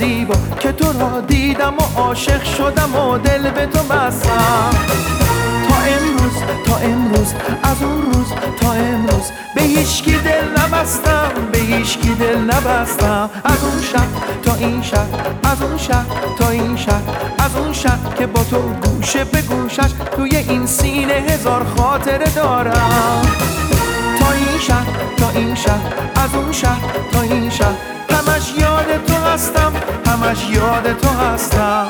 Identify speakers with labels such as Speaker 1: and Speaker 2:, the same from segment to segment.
Speaker 1: زیبا که تو را دیدم و عاشق شدم و دل به تو بستم. تا امروز از اون روز تا امروز به هیچکی دل نبستم، به هیچکی دل نبستم. از اون شب تا این شب، از اون شب تا این شب، از اون شب که با تو گوشه به گوشش توی این سینه هزار خاطره دارم. تا این شب تا این شب، از اون شب تا این شب، همش یاد تو هستم، همش یاد تو هستم.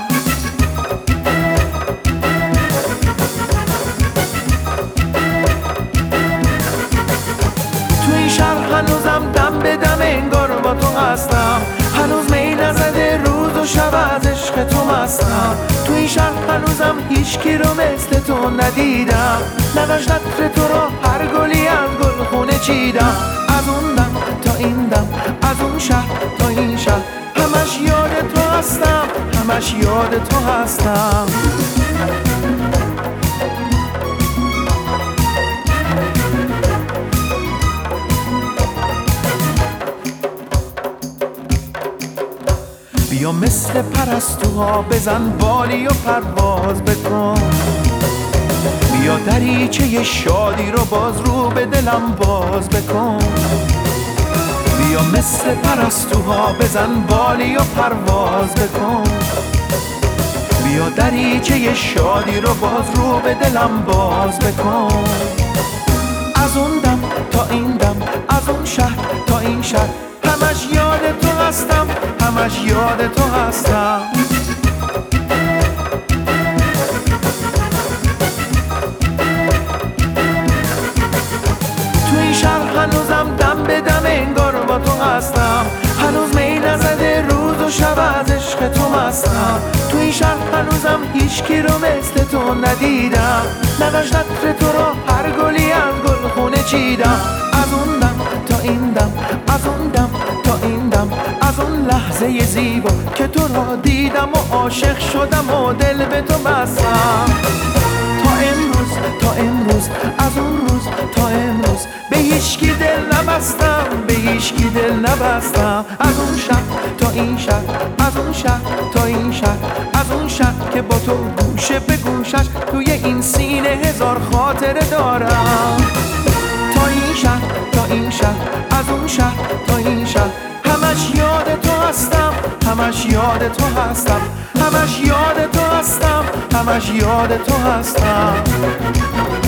Speaker 1: تو این شهر هنوزم دم به دم انگار با تو هستم، هنوز می نزده روز و شب از عشق تو مستم. تو این شهر هنوزم هیچکی رو مثل تو ندیدم، نوشت عطر تو را هر گلی از گلخونه چیدم. از اون دم تا این دم، از اون شهر تا این شهر، همش یاد تو هستم، همش یاد تو هستم. بیا مثل پرستوها بزن بالی و پرواز بکن، بیا دریچه شادی رو باز رو به دلم باز بکن. بیا مثل پرستوها بزن بالی و پرواز بکن، بیا دریچه شادی رو باز رو به دلم باز بکن. از اون دم تا این دم، از اون شهر تا این شهر، همش یاد تو هستم، همش یاد تو هستم. تو این شهر هنوزم دم به دم انگار با تو هستم، هنوز می نزده روز و شب از عشق تو مستم. تو این شهر هنوزم هیچکی رو مثل تو ندیدم، نوشت عطر تو را هر گلی از گلخونه چیدم. از اون دم تا این دم، از اون دم تا این دم، از اون لحظه زیبا که تو را دیدم و عاشق شدم و دل به تو بستم. تا امروز از اون روز تا امروز به هیچکی دل نبستم، به هیچکی دل نبستم. از اون شب تا این شب، از اون شب تا این شب، از اون شب که با تو گوشه به گوشش توی این سینه هزار خاطره دارم. تا این شب تا این شب، از اون شب تا این شب، همش یاد تو هستم، همش یاد تو هستم، همش یاد تو هستم، همش یاد تو هستم.